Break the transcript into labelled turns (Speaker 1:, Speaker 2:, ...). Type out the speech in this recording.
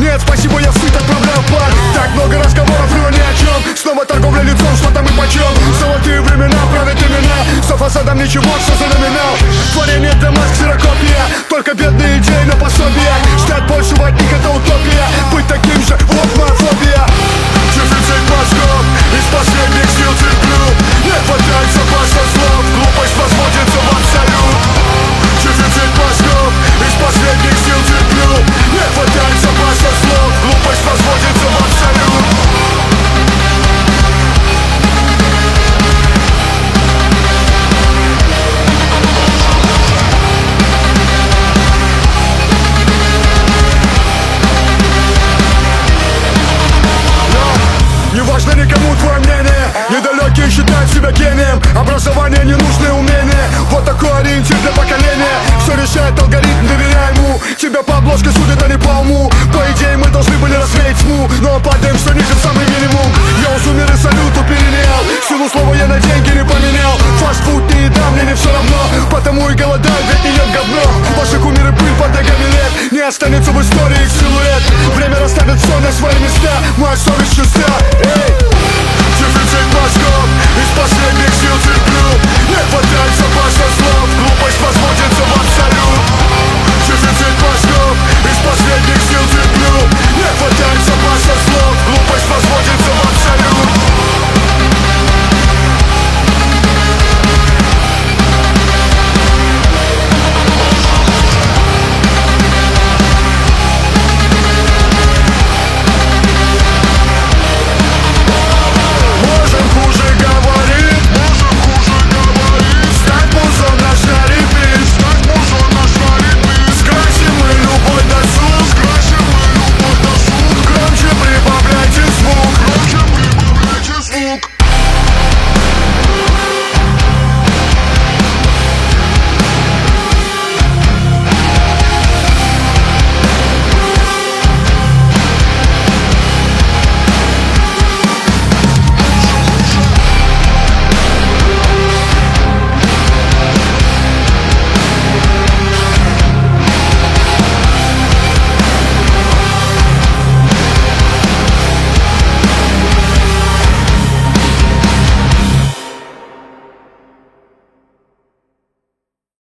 Speaker 1: Нет, спасибо, я сыт, отправляю пар. Так много разговоров, но ни о чем. Снова торговля лицом, что там и почем. Золотые времена правят имена. За фасадом ничего, что за номинал. Творение для маск, ксерокопия. Только бедные идеи на пособие. Ждать большего от них, это утопия.